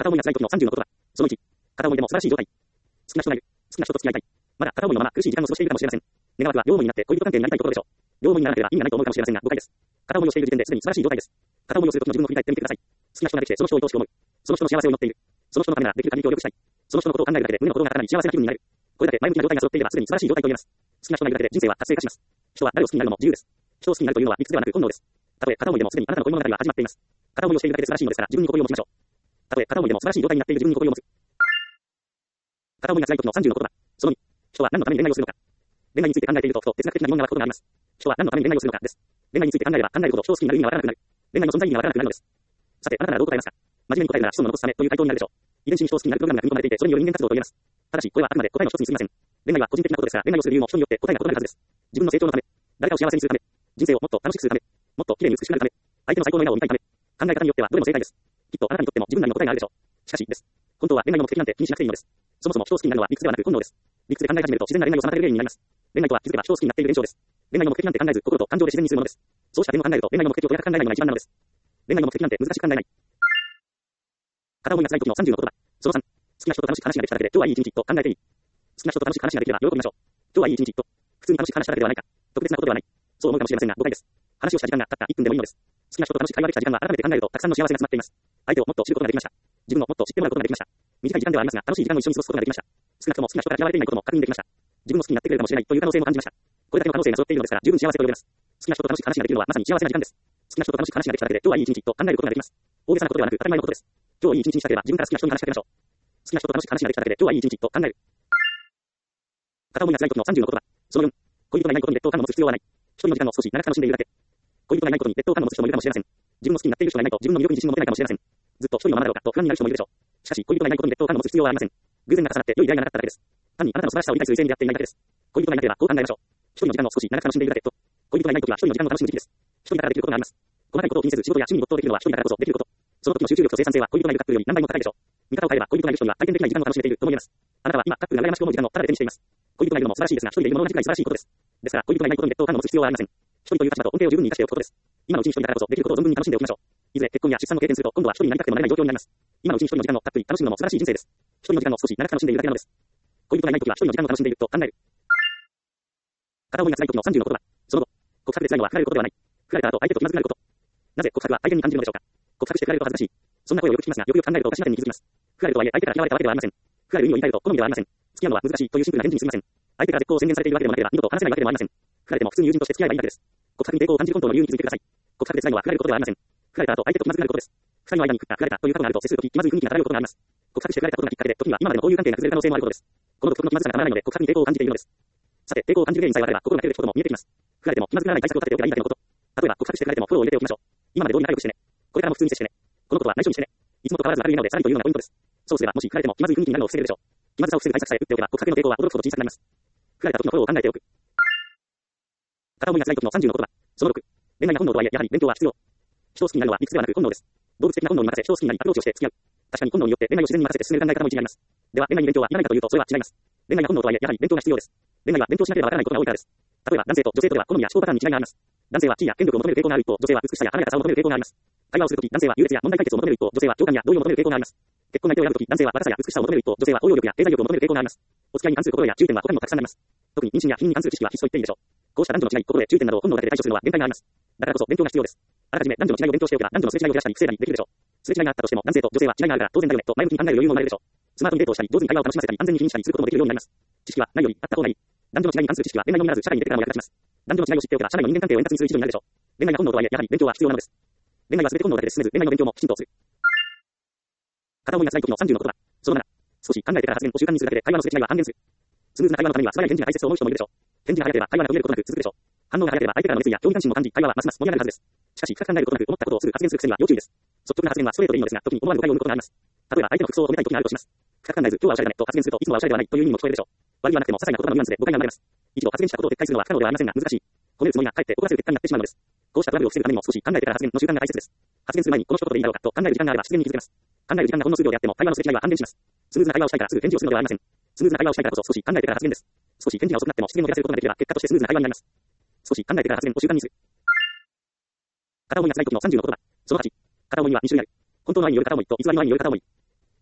片思いが辛い時の30の言葉。その1、片思いでも素晴らしい状態。好きな人がいる。好きな人と付き合いたい。まだ片思いのまま苦しい時間を過ごしているかもしれません。願わくは両思いになって恋人関係になりたいところでしょう。両思いにならなければ意味がないと思うかもしれませんが、誤解です。片思いをしている時点ですでに素晴らしい状態です。片思いをする時の自分を振り返ってみてください。好きな人ができてその人を愛おしく思う。その人の幸せを祈っている。その人のためならできる限り協力したい。その人のことを考えるだけで胸の鼓動が高鳴り幸せな気分になる。これだけ前向きな状態が揃っていればすでに素晴らしい状態と言えます。好きな人がいるだけで人生は活性化します。人は誰を好きになるのも自由です。人を好きになるというのは理屈ではなく本能です。たとえ片思いでもすでにあなたの恋物語は始まっています。片思いをしているだけで素晴らしいのですから自分に誇りを持ちましょう。たとえ片思いでも素晴らしい状態になっている自分に誇りを持つ。片思いが辛い時の30の言葉。その2、人は何のために恋愛をするのか。恋愛について考えているとふと哲学的な疑問が湧くことがあります。人は何のために恋愛をするのかです。恋愛について考えれば考えるほど人を好きになる意味がわからなくなる。恋愛の存在意味がわからなくなるのです。さて、あなたならどう答えますか。真面目に答えるなら子孫を残すためという回答になるでしょう。遺伝子に人を好きになるプログラムが組み込まれていて、それによる人間活動と言えます。ただし、これはあくまで答えの一つに過ぎません。恋愛は個人的なことですから、恋愛をする理由も人によって答えが異なるはずです。自分の成長のため、誰かを幸せにするため、人生をもっと楽しくするため、もっと綺麗に美しくなるため、相手の最高の笑顔を見たいため、考え方によってはどれも正解です。きっとあなたにとっても自分なりの答えがあるでしょう。しかしです。本当は恋愛の目的なんて気にしなくていいのです。そもそも人を好きになるのは理屈ではなく本能です。理屈で考え始めると自然な恋愛を妨げる原因になります。恋愛とは気づけば人を好きになっている現象です。恋愛の目的なんて考えず心と感情で自然にするものです。そうした点を考えると恋愛の目的をとやかく考えないのが一番なのです。恋愛の目的なんて難しく考えない。片思いが辛い時の30の言葉。その3、好きな人と楽しく話ができただけで今日はいい一日と考えていい。好きな人と楽しく話ができれば喜びましょう。今日はいい一日と、普通に楽しく話しただけではないか。特別なことではない。そう思うかもしれませんが誤解です。話をした時間がたった1分でもいいのです。好きな人と楽しく会話できた時間は改めて考えるとたくさんの幸せが詰まっています。相手をもっと知ることができました。自分をもっと知ってもらうことができました。短い時間ではありますが楽しい時間を一緒に過ごすことができました。少なくとも好きな人から嫌われていないことも確認できました。自分を好きになってくれるかもしれないという可能性も感じました。これだけの可能性が揃っているのですから十分幸せと呼べます。好きな人と楽しく話ができるのはまさに幸せな時間です。好きな人と楽しく話ができただけで今日はいい一日と考えることができます。大げさなことではなく当たり前のことです。今日いい一日にしたければ自分から好きな人に話しかけましょう。好きな人と楽しく話ができただけで今日はいい一日と考える。片思いが辛い時の30の言葉。その4、恋人がいないことに劣等感を持つ必要はない。一人の時間を少し長く楽しんでいるだけ。恋人がいないことに劣等感を持つ人もいるかもしれません。自分の好きになっている人がいないと自分の魅力に自信も持てないかもしれません。ずっと一人のままだろうかと不安になる人もいるでしょう。しかし恋人がいないことに劣等感を持つ必要はありません。偶然が重なって良い出会いがなかっただけです。単にあなたの素晴らしさを理解する以前にやっていないだけです。恋人がいなければこう考えましょう。一人の時間を少し長く楽しんでいるだけと。恋人がいない時は一人の時間を楽しむ時期です。一人だからできることがあります。細かいことを気にせず仕事や趣味に没頭できるのは一人だからこそできること。その時の集中力と生産性は恋人がいるカップルより何倍も高いでしょう。見方を変えれば恋人がいる人には体験できない時間を楽しめているとも言えます。あなたは今カップルが羨ましく思う時間をただで手にしています。恋人がいるのも素晴らしいですが、一人でいるものが同じくらい素晴らしいことです。ですから、恋人がいないことに劣等感を持つ必要はありません。一人という立場と恩恵を十分に生かしておくことです。今のうちに一人だからこそできることを存分に楽しんでおきましょう。いずれ結婚や出産を経験すると今度は一人になりたくてもなれない状況になります。今のうちに一人の時間をたっぷり楽しむのも素晴らしい人生です。一人の時間を少し長く楽しんでいるだけなのです。恋人がいない時は一人の時間を楽しんでいると考える。片思いが辛い時の30の言葉。その後、告白で辛いのは振られることではない。振られた後相手と気まずくなること。なぜ告白は相手に感じるのでしょうか。告白して振られると恥ずかしい。そんな声をよく聞きますが、よくよく考えるとおかしな点に気づきます。振られるとはいえ相手から嫌われたわけではありません。振られる意味を言い換えると好みではありません。付き合うのは難しいというシンプルな返事に過ぎません。相手から絶好を宣言されているわけでもなければ二度と話せないわけでもありません。振られても普通に友人として付き合えばいいだけです。告白に抵抗を感じる本当の理由に気づいてください。告白で辛いのは振られることではありません。振られた後相手と気まずくなることです。二人の間に振られたという過去があると接するとき気まずい雰囲気が漂うことがあります。告白して振られたことがきっかけで時には今までの交友関係が崩れる可能性もあることです。この時の気まずさがたまらないので告白に抵抗を感じているのです。さて、抵抗を感じる原因さえ分かれば心が照れることも見えてきます。振られても気まずくならない対策を立てておけばいいだけのこと。例えば告白して振られてもフォローを入れておきましょう。今まで通り仲良くしてね。これからも普通に接してね。このことは内緒にしてね。いつもと変わらず明るいなのでさらにというようなポイントです。そうすればもし振られても気まずい雰囲気になるのを防げるでしょう。気まずさを防ぐ対策さえ打っておけば告白の抵抗は驚くほど小さくなります。振られた時のフォローを考えておく。片思いが辛い時の30の言葉。その6、恋愛が本能とはいえやはり勉強は必要。人を好きになるのは理屈ではなく本能です。動物的な本能に任せ人を好きになりアプローチをして付き合う。確かに本能によって恋愛を自然に任せて進める考え方も一理あります。では恋愛に勉強はいらないかというとそれは違います。恋愛が本能とはいえやはり勉強が必要です。恋愛は勉強しなければわからないことが多いからです。例えば男性と女性とでは好みや思考パターンに違いがあります。男性は地位や権力を求める傾向がある一方、女性は美しさや華やかさを求める傾向があります。会話をするとき男性は優劣や問題解決を求める一方、女性は共感や同意を求める傾向があります。結婚相手を選ぶとき男性は若さや美しさを求める一方、女性は応用力や経済力を求める傾向があります。お付き合いに関する心得や注意点は他にもたくさんあります。特に妊娠や避妊に関する知識は必須と言っていいでしょう。こうした男女の違い、心得、注意点などを本能だけで対処するのは限界があります。だからこそ勉強が必要です。あらかじめ男女の違いを勉強しておけば男女のすれ違いを減らしたり防いだりできるでしょう。すれ違いがあったとしても男性と女性は違いがあるから当然だよねと前向きに考える余裕も生まれるでしょう。スマートにデートをしたり上手に会話を楽しませたり安全に避妊したりすることもできるようになります。知識はないよりあった方がいい。男女の違いに関する知識は恋愛のみならず社会に出てからも役立ちます。男女の違いを知っておけば社内の人間関係を円滑にする一助になるでしょう。恋愛が本能とはいえやはり勉強は必要なのです。恋愛は全て本能だけで進めず恋愛の勉強もきちんとする。片思いが辛い時の30の言葉。その7、少し考えてから発言を習慣にするだけで会話のすれ違いは半減する。スムーズな会話のためには素早い返事が大切と思う人もいるでしょう。返事が早ければ会話が途切れることなく続くでしょう。反応が早ければ相手からの熱意や興味関心も感じ会話はますます盛り上がるはずです。しかし深く考えることなく思ったことをすぐ発言する癖には要注意です。率直な発言はストレートでいいのですが、時に思わぬ誤解を生むことがあります。例えば相手の服装を褒めたい時があるとします。深く考えず今日はおしゃれだねと発言するといつもはおしゃれではないという意味にも聞こえるでしょう。悪気はなくても些細な言葉のニュアンスで誤解が生まれます。一度発言したことを撤回するのは不可能ではありませんが難しい。褒めるつもりがかえって怒らせる結果になってしまうのです。こうしたトラブルを防ぐためにも少し考えてから発言の習慣が大切です。発言する前にこの一言でいいだろうかと考える時間があれば自然に気づけます。考える時間がほんの数秒であっても会話のすれ違いは半減します。スムーズな会話をしたいからすぐ返事をするのではありません。スムーズな会話をしたいからこそ少し考えてから発言です。少し返事が遅くなっても失言を減らせることができれば結果としてスムーズな会話になります。少し考えてから発言を習慣にする。片思いが辛い時の30の言葉。その8、片思いには2種類ある。本当の愛による片思いと偽りの愛による片思い。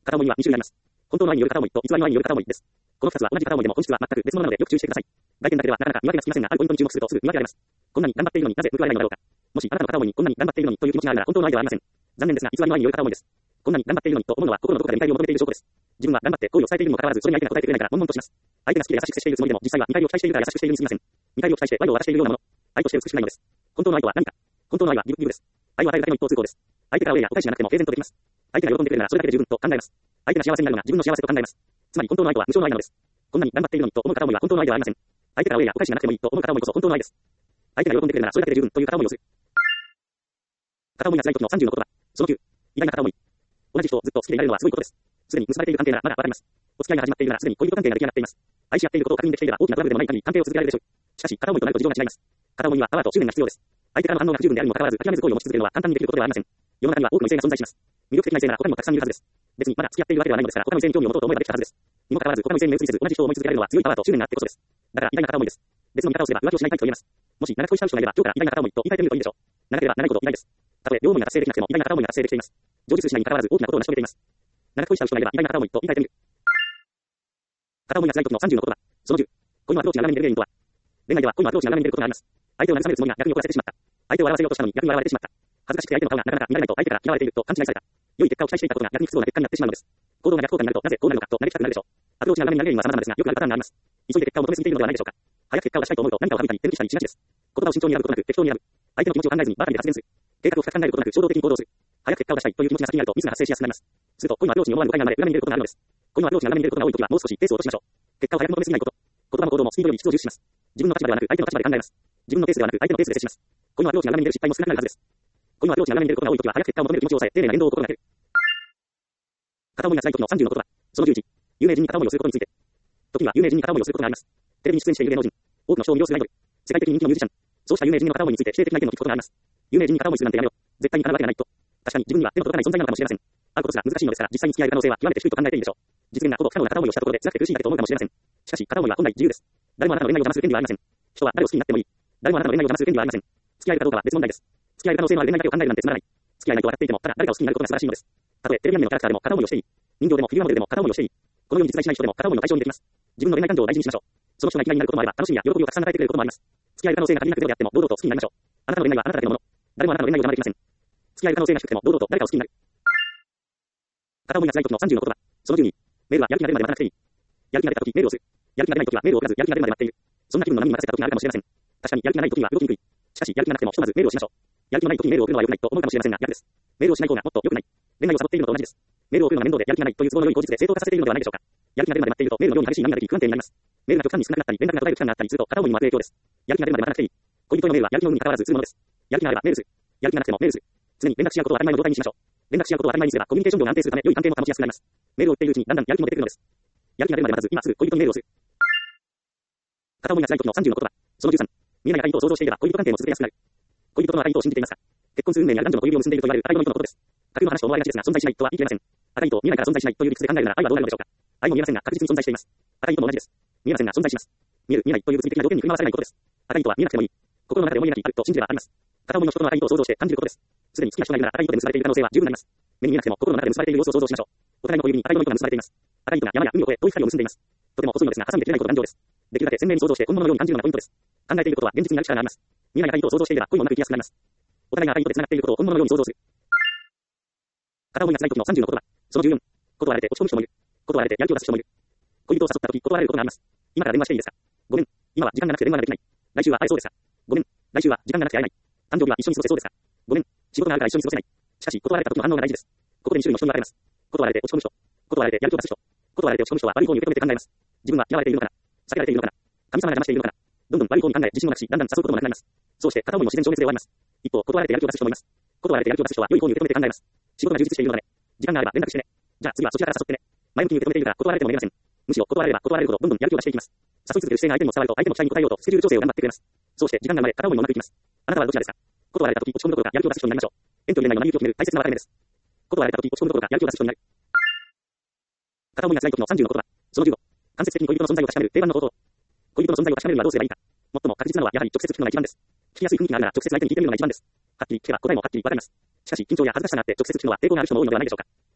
片思いには2種類あります。本当の愛による片思いと偽りの愛による片思いです。この2つは同じ片思いでも本質は全く別物なのでよく注意してください。外見だけではなかなか見分けがつきませんが、あるポイントに注目するとすぐ見分けられます。こんなに頑張っているのになぜ報われないのだろうか。もしあなたの片思いにこんなに頑張っているのにという気持ちがあるなら本当の愛ではありません。残念ですが偽りの愛による片思いです。こんなに頑張っているのにと思うのは心のどこかで見返りを求めている証拠です。自分は頑張って好意を伝えているにもかかわらずそれに相手が答えてくれないから悶々とします。相手が好きで優しく接しているつもりでも実際は見返りを期待しているから優しくしているに過ぎません。見返りを期待して愛を渡しているようなもの。愛として美しくないのです。本当の愛とは何か。本当の愛はギブギブです。愛を与えるだけの一方通行です。相手からお礼やお返しがなくても平然とできます。相手が喜んでくれるならそれだけで十分と考えます。相手が幸せになるのが自分の幸せと考えます。つまり本当の愛とは無償の愛なのです。こんなに頑張っているのにと思う片思いは本当の愛ではありません。相手からお礼やお返しがなくてもいいと思う片思いこそ本当の愛です。相手が喜んでくれるならそれだけで十分という片思いをする。片思いが辛い時の30の言葉。その9。偉大な片思い。同じ人をずっと好きでいられるのはすごいことです。すでに結ばれている関係ならまだわかります。お付き合いが始まっているならすでに恋人関係が出来上がっています。愛し合っていることを確認できていれば大きなトラブルでもない限り関係を続けられるでしょう。しかし片思いとなると事情が違います。片思いにはパワーと執念が必要です。相手からの反応が不十分であるにもかかわらず諦めず好意を持ち続けるのは簡単にできることではありません。世の中には多くの異性が存在します。魅力的な異性なら他にもたくさんいるはずです。別にまだ付き合っているわけではないのですから他の異性に興味を持とうと思えばできたはずです。にもかかわらず他の異性に目移りせず同じ人を思い続けられるのは強いパワーと執念があってこそです。だから偉大な片思いです。別の見方をすれば浮気をしないタイプと言えます。もし長く恋しちゃう人がいれば今日から偉大な片思いと言い換えてみるといいでしょう。長ければ長いほど偉大です。たとえ両思いが達成できなくても偉大な片思いが達成できています。上述しないにかかわらず大きなことを成し遂げています。長く恋しちゃう人がいれば偉大な片思いと言い換えてみる。片思いが辛い時の30の言葉。その10。恋のアプローチが斜めに出る原因とは。恋愛では恋のアプローチが斜めに出ることがあります。相手を慰めるつもりが逆に怒らせてしまった。相手を笑わせようとしたのに逆に笑われてしまった。恥ずかしくて相手の顔がなかなか見られないと相手から嫌われていると勘違いされた。良い結果を期待していたことが逆に不都合な結果になってしまうのです。行動が逆効果になるとなぜこうなるのかと嘆きたくなるでしょう。アプローチが斜めになる原因は様々ですがよくあるパターンがあります。急いで結果を求めすぎているのではないでしょうか。早く結果を出したいと思うと何かを省いたり手抜きしたりしがちです。言葉を慎重に選ぶことなく適当に選ぶ。相手の気持ちを考えずにバカで発言する。計画を深く考えることなく衝動的に行動する。早く結果を出したいという気持ちが先にあるとミスが発生しやすくなります。すると恋のアプローチに思わぬ誤解が生まれ裏目に出ることがあるのです。恋のアプローチが裏目に出ることが多いときはもう少しペースを落としましょう。結果を早く求めすぎないこと。言葉も行動もスピードより質を重視します。自分の立場ではなく相手の立場で考えます。自分のペースではなく相手のペースで接します。恋のアプローチが裏目に出る失敗も少なくなるはずです。恋のアプローチが斜めに出ることが多いときは早く結果を求める気持ちを抑え丁寧な言動を心がける。片思いが辛い時の30の言葉。その11。有名人に片思いをすることについて。時には有名人に片思いをすることがあります。テレビに出演している芸能人。多くの人を魅了するアイドル。世界的に人気のミュージシャン。そうした有名人の片思いについて否定的な意見を聞くことがあります。有名人に片思いするなんてやめろ。絶対に叶うわけがないと。確かに自分には手の届かない存在なのかもしれません。会うことすら難しいのですから実際に付き合える可能性は極めて低いと考えていいでしょう。実現がほぼ不可能な片思いをしたところで辛くて苦しいだけと思うかもしれません。しかし片思いは本来自由です。誰もあなたの恋愛を邪魔する権利はありません。人は誰を好きになってもいい。誰もあなたの恋愛を邪魔する権利はありません。付き合えるかどうかは別問題です。付き合える可能性のある恋愛だけを考えるなんてつまらない。付き合えないと笑っていてもただ誰かを好きになることが素晴らしいのです。たとえテレビアニメのキャラクターでも片思いをしていい。人形でもフィギュアモデルでも片思いをしていい。このように実在しない人でも片思いの対象にできます。自分の恋愛感情を大事にしましょう。その人が嫌いになることもあれば楽しみや喜びをたくさん与えてくれることもあります。付き合える可能性が限りなくゼロであっても堂々と好きになりましょう。あなたの恋愛はあなただけのもの。誰もあなたの恋愛を邪魔できません。付き合える可能性が低くても堂々と誰かを好きになる。片思いが辛い時の30の言葉。その12。メールはやる気が出るまで待たなくていい。やる気が出た時メールをする。やる気が出ない時はメールを送らずやる気が出るまで待っている。そんな気分の波に任せた時があるかもしれません。確かにやる気がない時には動きにくい。しかしやる気がなくてもひとまずメールをしましょう。やる気のない時にメールを送るのは良くないと思うかもしれませんが逆です。メールをしない方がもっと良くない。恋愛をサボっているのと同じです。メールを送るのが面倒でやる気がないという都合の良い口実で正当化させているのではないでしょうか。やる気が出るまで待っているとメールの量に激しい波ができ不安定になります。メールが極端に少なくなったり連絡が途絶える期間があったりすると片思いにも悪い影響です。やる気が出るまで待たなくていい。恋人のメールはやる気の有無に関わらずするものです。やる気があればメールする。やる気がなくてもメールする。常に連絡し合うことを当たり前の状態にしましょう。連絡し合うことを当たり前にすればコミュニケーション量が安定するため良い関係も保ちやすくなります。メールを打っているうちにだんだんやる気も出てくるのです。やる気が出るまで待たず今すぐ恋人にメールをする。片思いが辛い時の30の言葉。その13。見えない赤い糸を想像していれば恋人関係も続けやすくなる。恋人の赤い糸を信じていますか。結婚する運命にある男女の小指を結んでいると言われる赤い糸のことです。架空の話と思われがちですが存在しないとは言い切れません。赤い糸を見えないから存在しないという理屈で考えるなら愛はどうなるのでしょうか。愛も見えませんが確実に存在しています。赤い糸も同じです。見えませんが存在します。見える見えないという物理的な条件に振り回されないことです。赤い糸は見えなくてもいい。心の中で思い描きあると信じればあります。片思いの人との赤い糸を想像して感じることです。すでに好きな人がいるなら赤い糸で結ばれている可能性は十分あります。目に見えなくても心の中で結ばれている様子を想像しましょう。お互いの小指に赤い糸が結ばれています。赤い糸が山や海を越え遠い光を結んでいます。とても細いのですが挟んで切れないことが頑丈です。できるだけ鮮明に想像して本物のように感じるのがポイントです。考えていることは現実になる力があります。見えない赤い糸を想像していれば恋もうまくいきやすくなります。お互いが赤い糸で繋がっていることを本物のように想像する。片思いが辛い時の30の言葉。その14。断られて落ち込む人もいる。断られてやる気を出す人もいる。恋人を誘った時断られることがあります。今から電話していいですか。ごめん。今は時間がなくて電話ができない。来週は会えそうですか。ごめん。来週は時間がなくて会えない。誕生日は一緒に過ごせそうですか。ごめん。仕事があるから一緒に過ごせない。しかし断られた時の反応が大事です。ここで2種類の人に分かれます。断られて落ち込む人。断られてやる気を出す人。断られて落ち込む人は悪い方に受け止めて考えます。自分は嫌われているのかな。避けられているのかな。神様が邪魔しているのかな。どんどん悪い方に考え自信をなくしだんだん誘うこともなくなります。そうして片思いも自然消滅で終わります。一方断られてやる気を出す人もいます。断られてやる気を出す人は良い方に受け止めて考えます。仕事が充実しているのだね。時間があれば連絡してね。じゃあ次はそちらから誘ってね。前向きに受け止めているから断られても言えません。むしろ断られれば断られるほどどんどんやる気を出していきます。誘い続ける姿勢が相手にも伝わると相手の期待に応えようとスケジュール調整を頑張ってくれます。そうして時間が生まれ片思いもうまくいきます。あなたはどちらですか。断られた時落ち込むどころかやる気を出す人になりましょう。縁と縁の成り行きを決める大切な分かれ目です。断られた時落ち込むどころかやる気を出す人になる。片思いが辛い時の30の言葉。その15。間接的に恋人の存在を確かめる定番の方法。恋人の存在を確かめるにはどうすればいいか。最も確実なのはやはり直接聞くのが一番です。聞きやすい雰囲気があるなら直接相手に聞いてみるのが一番です。はっきり聞けば答えもはっきりわかります。しかし緊張や恥ずかしさがあって直接聞くのは抵抗がある人も多いのではないでしょうか。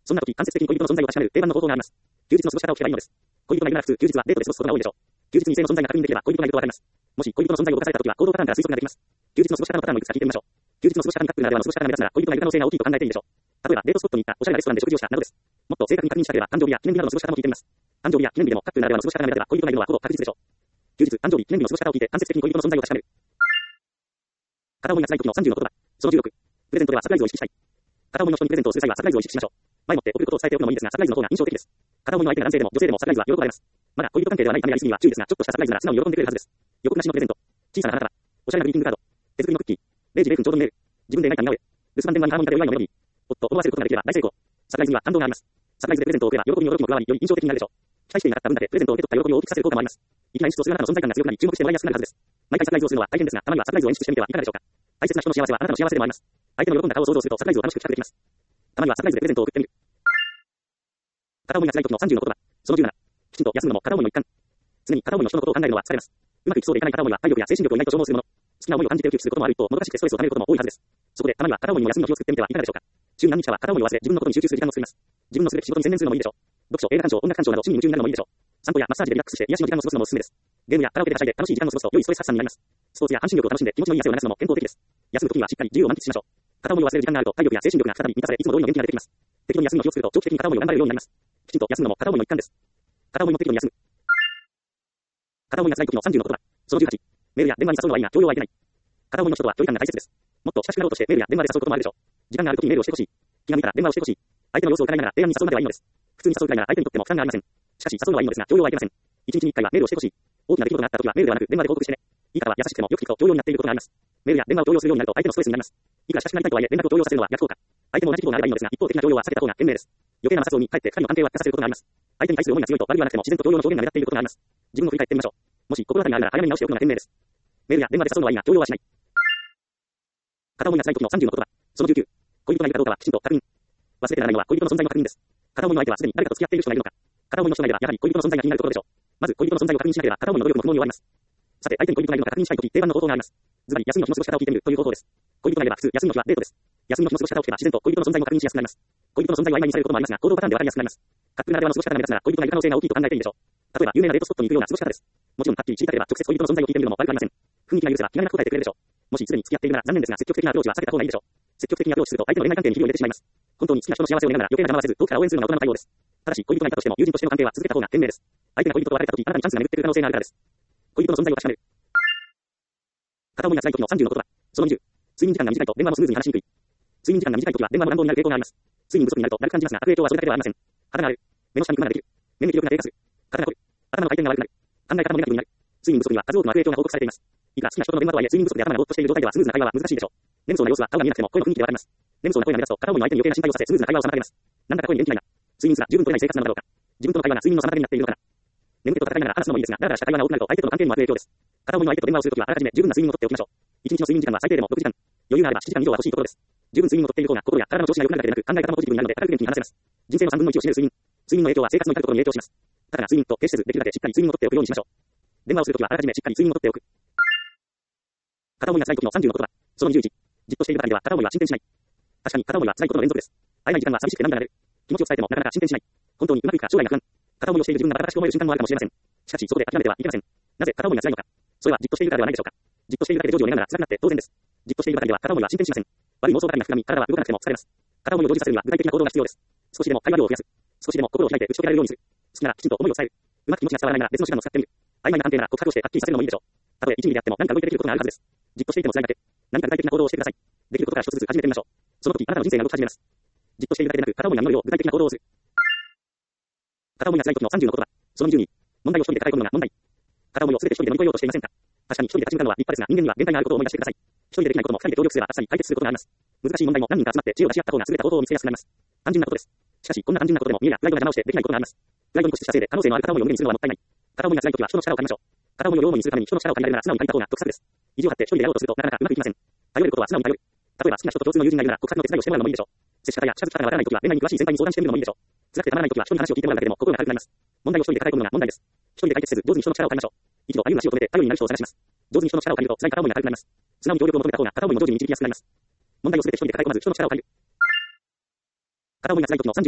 そんな時、間接的に恋人の存在を確かめる定番の方法があります。休日の過ごし方を聞けばいいのです。恋人がいるなら普通、休日はデートで過ごすことが多いでしょう。休日に性の存在が確認できれば恋人がいるとわかります。もし恋人の存在を誤解された時は行動パターンから推測ができます。休日の過ごし方のパターンをいくつか聞いてみましょう。休日の過ごし方にカップルならではの過ごし方が目立つなら恋人がいる可能性が大きいと考えていいでしょう。例えばデートスポットに行った、おしゃれなレストランで食事をしたなどです。もっと正確に確認したければ誕生日や記念日などの過ごし方も聞いてみます。誕生日や記念日でもカップルならではの過ごし方が目立てば恋人がいるのはほぼ確実でしょう。休日、誕生日、記念日の過ごし方を聞いて間接的に恋人の存在を確かめる。片思いが辛い時の30の言葉。その16。プレゼントではサプライズを意識したい。片思いの人にプレゼントをする際はサプライズを意識しましょう。前もって送ることを伝えておくのもいいですが、サプライズの方が印象的です。片思いの相手が男性でも女性でもサプライズは喜ばれます。まだ恋人関係ではないためやりすぎには注意ですが、ちょっとしたサプライズなら素直に喜んでくれるはずです。予告なしのプレゼント。小さな花束。おしゃれなグリーティングカード。手作りのクッキー。0時0分ちょうどにメール。自分で描いた似顔絵。留守番電話にハーモニカでお祝いのメロディー。おっと、思わせることができれば大成功。サプライズには感動があります。サプライズでプレゼントを送れば喜びに驚きも加わり、より印象的になるでしょう。期待していなかった分だけプレゼントを受け取った喜びを大きくさせる効果もあります。いきなり演出をするあなたの存在感が強くなり注目してもらいやすくなるはずです。毎回サプライズをするのは大変ですが、たまにはサプライズを演出してみてはいかがでしょうか。大切な人の幸せはあなたの幸せでもあります。相手の喜んだ顔を想像するとサプライズを楽しく企画できます。たまにはサプライズでプレゼントを送ってみる。片思いが辛い時の30の言葉。その17。きちんと休むのも片思いの一環。常に片思いの人のことを考えるのは疲れます。うまくいきそうでいかない片思いは体力や精神力を意外と消耗するもの。好きな思いを感じてウキウキすることもある一方、もどかしくてストレスを溜めることも多いはずです。そこでたまには片思いの休みの日を作ってみてはいかがでしょうか。週何日かは片思いを忘れ自分のことに集中する時間を作ります。自分のすべき仕事に専念するのもいいでしょう。読書、映画鑑賞、音楽鑑賞など趣味に夢中になるのもいいでしょう。散歩やマッサージでリラックスして癒しの時間を過ごすのもおすすめです。ゲームやカラオケではしゃいで楽しい時間を過ごすと良いストレス発散になります。スポーツや半身力を楽しんで気持ちのいい汗を流すのも健康的です。休む時にはしっかり自由を満喫しましょう。片思いを忘れる時間があると体力や精神力が再び満たされいつも通りの元気が出てきます。適度に休みの日を作ると長期的に片思いを頑張れるようになります。きちんと休むのも片思いの一環です。片思いも適度に休む。片思いが辛い時の30の言葉。その18。メールや電話に誘うのはいいが強要はいけない。片思いの人とは距離感が大切です。もっと親しくなろうとしてメールや電話で誘うこともあるでしょう。時間がある時にメールをしてほしい。気が向いたら電話をしてほしい。相手の様子を伺いながら提案に誘うまではいいのです。普通に誘うくらいなら相手にとっても負担がありません。しかし誘うのはいいのですが強要はいけません。1日に1回はメールをしてほしい。大きな出来事があった時はメールではなく電話で報告してね。いいからは優しくてもよく聞くと強要になっていることがあります。メールや電話を強要するようになると相手のストレスになります。いくら親しくなりたいとはいえ連絡を強要させるのは逆効果。相手も同じことがあればいいのですが一方的な強要は避けた方が賢明です。余計な摩擦をにかえって二人の関係を悪化させることがあります。相手に対する思いが強いと悪意はなくても自然と強要の表現が目立っていることがあります。自分を振り返ってみましょう。もし心当たりがあるなら早めに直しておくのが賢明です。メールや電話で誘うのはいいが強要はしない。片思いが辛い時の30の言葉。その19。恋人がいるかどうかはきちんと確認。忘れてならないのは恋人の存在の確認です。片思いの相手はすでに誰かと付き合っている人がいるのか。片思いの人がいればやはり恋人の存在が気になるところでしょう。まず恋人の存在を確認しなければ片思いの努力も不毛に終わります。さて相手に恋人がいるのか確認したい時定番の方法があります。ずばり休みの日の過ごし方を聞いてみるという方法です。恋人がいれば普通休みの日はデートです。休みの日の過ごし方を聞けば自然と恋人の存在も確認しやすくなります。恋人の存在を曖昧にされることもありますが行動パターンで分かりやすくなります。カップルならではの過ごし方が目立つなら恋人がいる可能性が大きいと考えていいでしょう。例えば有名なデートスポットに行くような過ごし方です。もちろんはっきり知りたければ直接恋人の存在を聞いてみるのも悪くありません。雰囲気が許せば気兼ねなく答えてくれるでしょう。もしすでに付き合っているなら残念ですが積極的なアプローチは避けた方がいいでしょう。積極的にアプローチすると相手の恋愛関係に火を入れてしまいます。本当に好きな人の幸せを願うなら余計な邪魔はせず遠くから応援するのが大人の対応です。ただし恋人がいたとしても友人としての関係は続けた方が賢明です。相手が恋人と別れた時あなたにチャンスが巡っている可能性があるからです。恋人の存在を確かめる。片思いが辛い時の30の言葉。その20。睡眠時間が短いと電話もスムーズに話しにくい。睡眠時間が短い時は電話も乱暴になる傾向があります。睡眠不足になるとだるく感じますが悪影響はそれだけではありません。肌が荒れる。目の下にクマができる。眠気力が低下する。体が凝る。頭の回転が悪くなる。考え方もネガティブになる。睡眠不足には数多くの悪影響が報告されています。いくら好きな人との電話とはいえ睡眠不足で頭がぼーっとしている状態ではスムーズな会話は難しいでしょう。眠そうな様子は顔が見えなくても声の雰囲気でわかります。眠そうな声が目立つと片思いの相手に余計な心配をさせスムーズな会話を妨げます。なんだか声に元気ないな。睡眠すら十分取れない生活なのだろうか。自分との会話が睡眠の妨げになっているのかな。眠気と戦いながら話すのもいいですが、だらだらした会話が多くなると相手との関係にも悪影響です。片思いの相手と電話をするときはあらかじめ十分な睡眠をとっておきましょう。一日の睡眠時間は最低でも6時間。余裕があれば7時間以上は欲しいところです。十分睡眠をとっている方が心や体の調子が良くなるだけでなく考え方もポジティブになるので高く元気に話せます。人生の3分の1を占める睡眠。睡眠の影響は生活の至るところに影響します。ただ睡眠と決せずできるだけしっかり睡眠をとっておくようにしましょう。電話をするときはあらかじめしっかり睡眠をとっておく。片思いが辛い時の30の言葉。その21。じっとしているばかりでは片思いは進展しない。確かに片思いは辛いことの連続です。会えない時間は寂しくて涙が出る。気持ちを伝えてもなかなか進展しない。本当にうまくいくか将来が不安。片思いをしている自分がバカらしく思える瞬間もあるかもしれません。しかしそこで諦めてはいけません。なぜ片思いが辛いのか。それはじっとしているからではないでしょうか。じっとしているだけで常時を願うなら辛くなって当然です。じっとしているばかりでは片思いは進展しません。悪い妄想ばかりが膨らみ、体は動かなくても疲れます。片思いを同時させるには具体的な行動が必要です。少しでも会話量を増やす。少しでも心を開いて打ち解けられるようにする。好きならきちんと思いを伝える。うまく気持ちが伝わらないなら別の手段を使ってみる。曖昧な関係なら告白をしてはっきりさせるのもいいでしょう。たとえ1ミリであっても何か動いてできることがあるはずです。じっとしていても辛いだけ。何か具体的な行動をしてください。できることから一つずつ始めてみましょう。その時あなたの人生が動き始めます。じっとしているだけでなく片思いが実るよう具体的な行動をする。片思いが辛い時の30の言葉。その22。問題を一人で抱え込むのが問題。片思いを全て一人で乗り越えようとしていませんか。確かに一人で立ち向かうのは立派ですが人間には限界があることを思い出してください。一人でできないことも二人で協力すればあっさり解決することがあります。難しい問題も何人か集まって知恵を出し合った方が優れた方法を見つけやすくなります。単純なことです。しかしこんな単純なことでも見えやプライドが邪魔をしてできないことがあります。プライドに固執したせいで可能性のある片思いを無限にするのはもったいない。片思いが辛い時は人の力を借りましょう。片思いを両思いにするために人の力を借りられるなら素直に借りた方が得策です。意地を張って一人でやろうとするとなかなかうまくいきません。頼れることは素直に頼る。例えば好きな人と共通の友人がいるなら告白の手伝いをしてもらうのもいいでしょう。接し方や近づき方がわからない時は恋愛に詳しい先輩に相談してみるのもいいでしょう。辛くてたまらない時は人に話を聞いてもらうだけでも心が軽くなります。問題を一人で抱え込むのが問題です。一人で解決せず上手に人の力を借りましょう。一度歩む足を止めて頼りになる人を探します。上手に人の力を借りると辛い片思いが軽くなります。素直に協力を求めた方が片思いも上手に導きやすくなります。問題を全て一人で抱え込まず人の力を借りる。片思いが辛い時の30の言葉。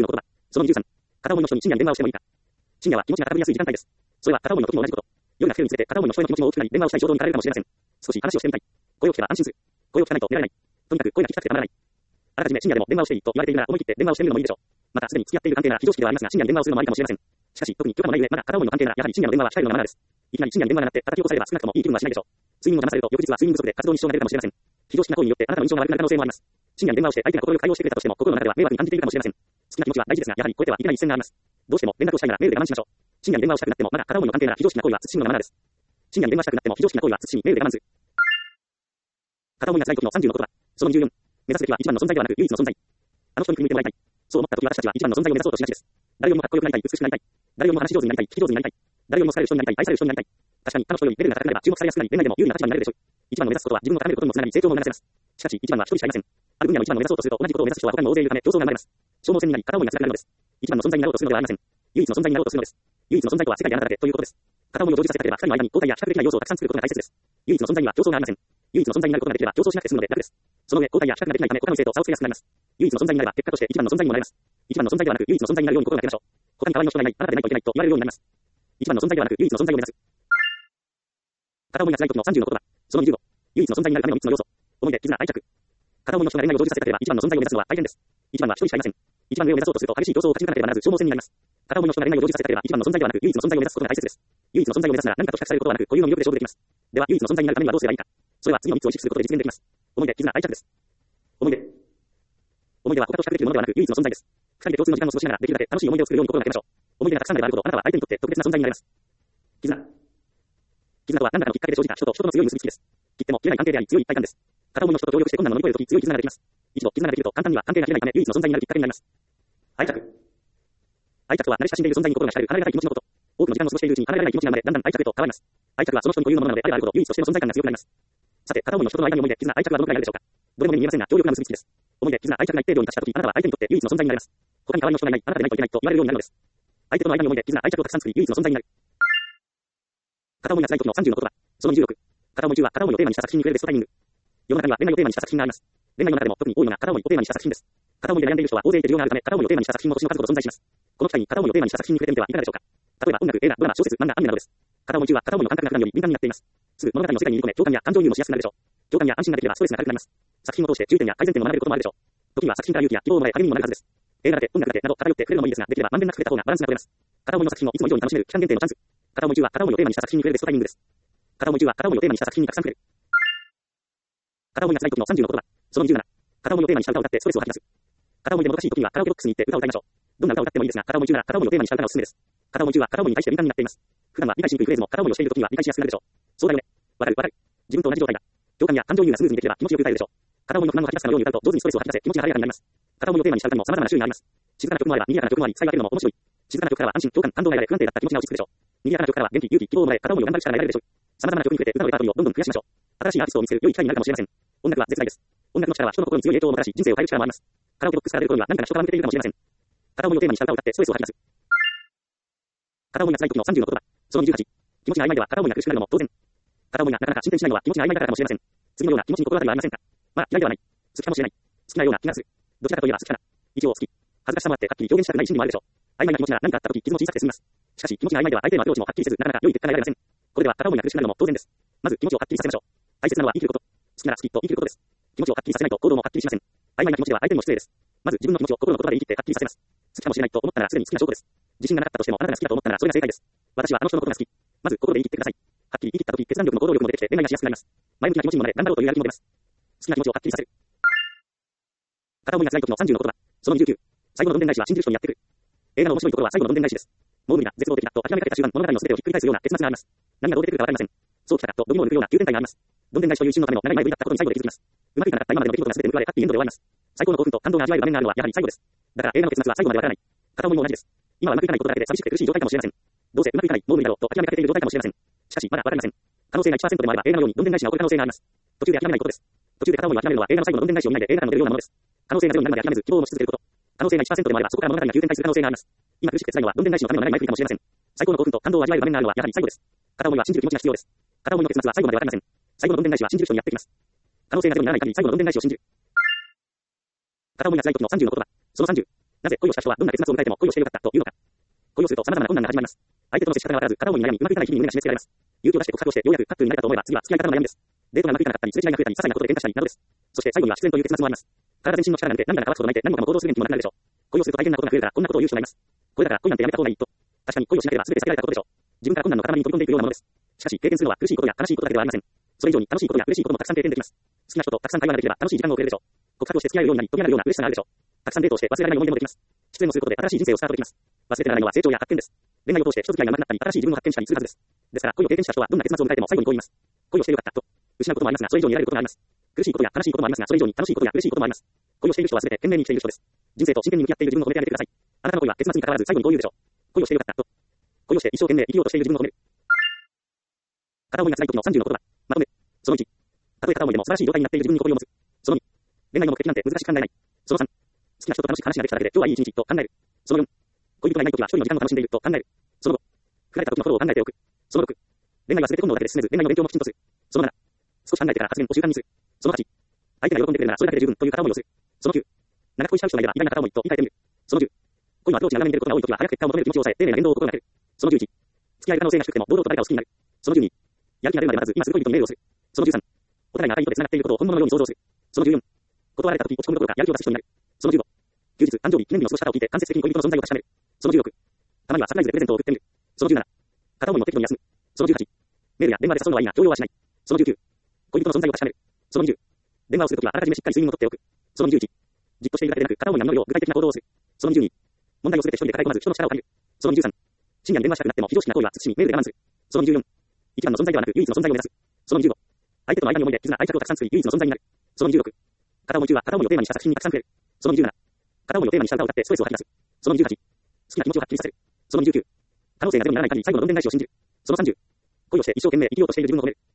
その23、片思いの人に深夜に電話をしてもいいか。深夜は気持ちが高ぶりやすい時間帯です。それは片思いの時も同じこと。夜が更けるにつれて片思いの人への気持ちも大きくなり、電話をしたい衝動に駆られるかもしれません。少し話をしてみたい。声を聞けば安心する。声を聞かないと寝られない。とにかく声が聞きたくてたまらない。あらかじめ深夜でも電話をしていいと言われているなら思い切って電話をしてみるのもいいでしょう。またすでに付き合っている関係なら非常識ではありますが深夜に電話をするのもありかもしれません。しかし特に許可もない上まだ片思いの関係ならやはり深夜の電話は控えるのがマナーです。いきなり深夜に電話が鳴って叩き起こされれば少なくともいい気分はしないでしょう。睡眠を邪魔されると翌日は睡眠不足で活動に支障が出るかもしれません。非常識な行為によってあなたの印象が悪くなる可能性もあります。深夜に電話をして相手が快く対応してくれたとしても心の中では迷惑に感じているかもしれません。好きな気持ちは大事ですがやはり超えてはいけない一線があります。どうしても連絡をしたいならメールで我慢しましょう。深夜に電話をしたくなってもまだ片思いの関係なら非常識な行為は慎むのがマナーです。深夜に電話したくなっても非常識な行為は慎みメールで我慢する。片思いが辛い時の30の言葉。その24。目指すべきは一番の存在ではなく唯一の存在。あの人に振り向いてもらいたい。そう思った時私たちは一番の存在を目指そうとしがちです。誰よりもかっこよくなりたい、美しくなりたい。誰よりも話し上手になりたい、聞き上手になりたい。誰よりも好かれる人になりたい、愛される人になりたい。確かに他の人よりレベルが高くなれば注目されやすくなり、恋愛でも有利な立場になれるでしょう。一番の目指すことは自分を高めることにもつながり成長も促せます。しかし一番は一人しかいません。ある分野の一番を目指そうとすると同じことを目指す人は他にも大勢いるため競争が生まれます。消耗戦になり片思いが辛くなるのです。一番の存在になろうとするのではありません。唯一の存在になろうとするのです。唯一の存在とは世界であなただけということです。片思いを同時させたければ二人の間に交代や比較的な要素をたくさん作ることが大切です。唯一の存在には競争がありません。唯一の存在になることができれば競争しなくて済むので楽です。その上交代や比較ができないため他の異性と差をつけやすくなります。唯一の存在になれば結果として一番の存在にもなれます。一番の存在ではなく唯一の存在になるように心がけましょう。他に代わりの人がいない、あなたでないといけないと言われるようになります。一番の存在ではなく唯一の存在を目指す。片思いが辛い時の30の言葉。その25。唯一の存在になるための3つの要素。思い出、絆、愛着。片思いの人が恋愛を同時させたければ一番の存在を目指すのは大変です。一番は一人しかいません。一番上を目指そうとすると激しい競争を勝ち抜かなければならず消耗戦になります。片思いの人が恋愛を同時させたければ一番の存在ではなく唯一の存在を目指すことが大切です。唯一の存在を目指すなら何かと比較されることはなく固有の魅力で勝負できます。では唯一の存在になるためにはどうすればいいか。それは次の3つを意識することで実現できます。思い出、絆、愛着です。思い出。思い出は他と比較できるものではなく唯一の存在です。二人で共通の時間を過ごしながらできるだけ楽しい思い出を作るように心がけましょう。思い出がたくさんあればあるほどあなたは相手にとって特別な存在になれます。絆。絆とは何らかのきっかけで生じた人と人との強い結びつきです。切っても切れない関係であり強い一体感です。片思いの人と協力して困難を乗り越えるとき強い絆ができます。一度絆ができると簡単には関係が切れないため唯一の存在になるきっかけになります。愛着。愛着とは慣れ親しんでいる存在に心が惹かれる離れがたい気持ちのこと。多くの時間を過ごしているうちに離れがたい気持ちが生まれだんだん愛着へと変わります。愛着はその人に固有のものなのであればあるほど唯一としての存在感が強くなります。さて片思いの人との間に思い出、絆、愛着はどのくらいあるでしょうか。どれも目に見えませんが強力な結びつきです。思い出、絆、愛着が一定量に達したときあなたは相手にとって唯一の存在になれます。他に代わりの人がいない、あなたでないといけないと言われるようになるのです。相手との間に思い出、絆、愛着をたくさん作り唯一の存在になる。片思いが辛い時の30の言葉。その26。片思い中は片思いをテーマにした作品に触れるベストタイミング。世の中には恋愛をテーマにした作品があります。恋愛の中でも特に多いのが片思いをテーマにした作品です。片思いで悩んでいる人は大勢いて需要があるため片思いをテーマにした作品も年の数ほど存在します。この機会に片思いをテーマにした作品に触れてみてはいかがでしょうか。例えば音楽、映画、ドラマ、小説、漫画、アニメなどです。片思い中は片思いの感覚が普段より敏感になっています。すぐ物語の世界に入り込め共感や感情移入もしやすくなるでしょう。共感や安心ができればストレスが軽くなります。作品を通して注意点や改善点を学べることもあるでしょう。時には作品から勇気や希望をもらえ励みにもなるはずです。映画だけ、音楽だけなど偏ってくれるのもいいですが、できればまんべんなく触れた方がバランスが取れます。片思いの作品をいつも以上に楽しめる期間限定のチャンス。片思い中は片思いをテーマにした作品に触れるベストタイミングです。片思い中は片思いをテーマにした作品にたくさん触れる。片思いが辛い時の30の言葉。その27。片思いをテーマにした歌を歌ってストレスを吐き出す。片思いでもどかしい時にはカラオケボックスに行って歌を歌いましょう。どんな歌を歌ってもいいですが、片思い中なら片思いをテーマにした歌がおすすめです。片思い中は片思いに対して敏感になっています。普段は理解しにくいフレーズも片思いをしている時には理解しやすくなるでしょう。そうだよね。わかるわかる。自分と同じ状態だ。共感や感情移入がスムーズにできれば気持ちよく歌えるでしょう。片思いの不満を吐き出すかのように歌うと上手にストレスを吐き出せ気持ちが晴れやかになります。片思いをテーマにした歌にも様々な種類があります。静かな曲もあれば賑やかな曲もあり、使い分けるのも面白い。静かな曲からは安心、共感、感動が得られ不安定だった気持ちが落ち着くでしょう。賑やかな曲からは元気、勇気、希望をもらえ片思いを頑張る力が得られるでしょう。様々な曲に触れて歌のレパートリーをどんどん増やしましょう。新しいアーティストを見つける良い機会になるかもしれません。音楽は絶大です。音楽の力は人の心に強い影響をもたらし、人生を変える力もあります。カラオケボックスから出る頃には何かの人から抜けているかもしれません。片思いをテーマにした歌を歌ってストレスを吐き出す。片思いが辛い時の30の言葉。その28。気持ちが曖昧では片思いが苦しくなるのも当然。片思いがなかなか進展しないのは気持ちが曖昧だからかもしれません。次のような気持ちに心当たりはありませんか。まあ嫌いではない。好きかもしれない。好きなような気がする。どちらかといえば好きかな。一応好き。恥ずかしさもあってはっきり表現したくない心理もあるでしょう。曖昧な気持ちが何かあった時傷も小さくて済みます。しかし気持ちが曖昧では相手のアプローチもはっきりせずなかなか良い結果が得られません。これでは片思いが苦しくなるのも当然です。まず気持ちをはっきりさせましょう。大切なのは生きること。好きなら好きと生きることです。気持ちをはっきりさせないと行動もはっきりしません。曖昧な気持ちでは相手にも失礼です。まず自分の気持ちを心の言葉で言い切ってはっきりさせます。好きかもしれないと思ったらすでに好きな証拠です。自信がなかったとしてもあなたが好きだと思ったらそれが正解です。私はあの人のことが好き。まず心で言い切ってください。はっきり言い切った時決断力も行動力も出てきて恋愛がしやすくなります。前向きな気持ちにもなれ頑張ろうというやる気も出ます。好きな気持ちをはっきりさせる。片思いが辛い時の30の言葉。その29。最後のどんでん返しは信じる人にやってくる。映画の面白いところは最後のどんでん返しです。もう無理な絶望的だと諦めかけた終盤物語の全てをひっくり返すような結末があります。何がどう出てくるかわかりません。そうきたかと度肝を抜くような急展開があります。どんでん返しという真のための長い前振りだったことに最後で気づきます。うまくいかなかった今までの出来事が全て報われハッピーエンドで終わります。最高の興奮と感動が味わえる場面があるのはやはり最後です。だから映画の結末は最後までわからない。片思いも同じです。今はうまくいかないことだけで寂しくて苦しい状態かもしれません。どうせうまくいかない、もう無理だろうと諦めかけている状態かもしれません。しかしまだわかりません。可能性が 1% でもあれば映画のようにどんでん返しが起こる可能性があります。途中で諦めないことです。途中で片思いを諦めるのは映画の最後のどんでん返しを見ないで映画からの出るようなものです。可能性がゼロになるまで諦めず希望を持ち続けること。可能性が 1% でもあればそこから物語が急展開する可能性があります。今苦しくて辛いのはどんでん返しのための長い前振りかもしれません。最高の興奮と感動を味わえる場面があるのはやはり最後です。片思いは信じる気持ちが必要です。片思いの結末は最後までわかりません。最後のどんでん返しは信じる人にやってきます。可能性がゼロにならない限り最後のどんでん返しを信じる。片思いが辛い時の30の言葉。その30。 なぜ恋をした人はどんな結末を迎えても恋をしてよかったというのか。恋をすると様々な困難が始まります。相手との接し方がわからず、片思いに悩み、うまくいかない日々に胸が締め付けられます。勇気を出して告白をして、ようやくカップルになれたと思えば、次は付き合い方の悩みです。デートがうまくいかなかったり、すれ違いが増えたり、些細なことで喧嘩したりなどです。そして最後には失恋という結末もあります。体全身の力が抜け、涙が乾くほど泣いて何もかも行動する元気もなくなるでしょう。恋をすると大変なことが増えるから、こんなことを言う人がいます。これだから恋なんてやめた方がいいと。確かに恋をしなければ全て避けられたことでしょう。自分から困難の塊に飛び込んでいくようなものです。しかし、経験するのは苦しいことや悲しいことだけではありません。それ以上に楽しいことや嬉しいこともたくさん経験できます。好きな人とたくさん会話ができれば楽しい時間が送れるでしょう。告白をして付き合うようになり、飛び上がるような嬉しさがあるでしょう。たくさんデートをして忘れられない思い出もできます。出演をすることで新しい人生をスタートできます。忘れてならないのは成長や発見です。恋愛を通して人付き合いが上手くなったり、新しい自分を発見したりするはずです。ですから、恋を経験した人はどんな結末を迎えても最後にこう言います。恋をしてよかったと。失うこともありますが、それ以上に得られることがあります。苦しいことや悲しいこともありますが、それ以上に楽しいことや嬉しいこともあります。恋をしている人は全て懸命に生きている人です。人生と真剣に向き合っている自分を褒めてあげてください。あなたの恋は結末に関わらず最後にこう言うでしょう。恋をしてよかったと。恋をして一生懸命生きようとしている自分を褒める。片思いが辛い時の30の言葉。まとめ。その1。たとえ片思いでも素晴らしい状態になっている自分に誇りを持つ。その2。恋愛の目的なんて難しく考えない。その3。好きな人と楽しい話ができただけで今日はいい一日と考える。その4。恋人がいない時は一人の時間を楽しんでいると考える。その5。振られた時のことを考えておく。その6。恋愛は全て本能だけで進めず、恋愛の勉強もきちんとする。その7。少し考えてから発言を習慣にする。その8。相手が喜んでくれるならそれだけで十分という片思いをする。その9。長く恋しちゃう人がいれば意外な片思いと言い換えてみる。その10。恋のアプローチが画面に出ることが多い時は早く結果を求める気持ちを抑え丁寧な言動を心がける。その11。付き合いる可能性が低くても堂々と誰かを好きになる。その12。やる気が出るまで待たず今すぐ恋人にメールをする。その13。お互いが赤い糸で繋がっていることを本物のように想像する。その14。断られた時落ち込むどころかやる気を出す人になる。その15。休日、誕生日、記念日の過ごし方を聞いて間接的に恋人の存在を確かめる。その16。たまにはサプライズでプレゼントを送ってみる。その17。片思いも適度に休む。その18。メールや電話で誘うのはいいが強要はしない。その19。恋人の存在を確かめる。その20。電話をするときはあらかじめしっかり睡眠をとっておく。その21。じっとしているだけでなく片思いになるよう具体的な行動をする。その22。問題をすべて一人で抱え込まず人の力を借りる。その23。深夜に電話したくなっても非常識な行為は慎みメールで我慢する。その24。一番の存在ではなく唯一の存在を目指す。その25。相手との間に思いで絆、愛着をたくさん作り唯一の存在になる。その26。片思い中は片思いをテーマにした作品にたくさん触れる。その27。片思いをテーマにした歌を歌ってストレスを吐き出す。その28。好きな気持ちをはっきりさせる。その29。可能性がゼロにならない限り最後のどんでん返しを信じる。その30。恋をして一生懸命生きようとしている自分を褒める。